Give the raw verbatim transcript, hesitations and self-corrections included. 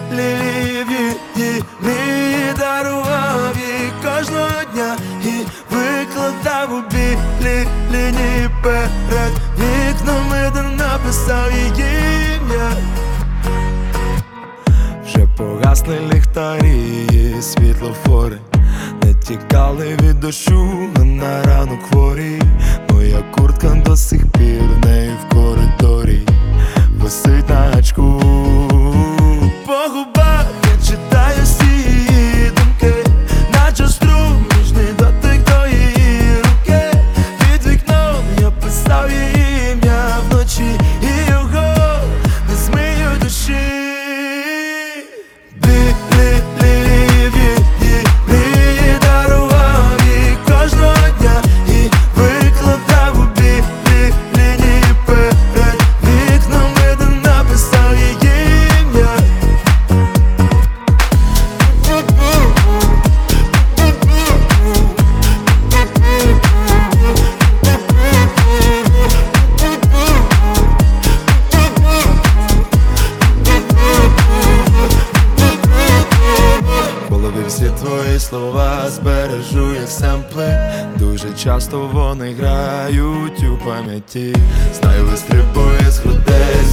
лілі її мрії дарував їй кожного дня і викладав у білі лінії перед вікнами, де написав її ім'я. Вже погасли ліхтарі і світлофори, не тікали від дощу, на ранок хворі. Моя куртка до сих пір в неї в коридорі висить на гачку. По губах я читаю всі її думки, наче струм, ніжний дотик до її руки. Під вікном я писав її ім'я вночі, і його не змию душі. Білі лілії її мрії дарував їй кожного дня і викладав у білі лінії перед вікнами, де написав її ім'я. В голові всі твої слова збережу як семпли. Дуже часто вони грають у пам'яті. Знаю, вистрибує з грудей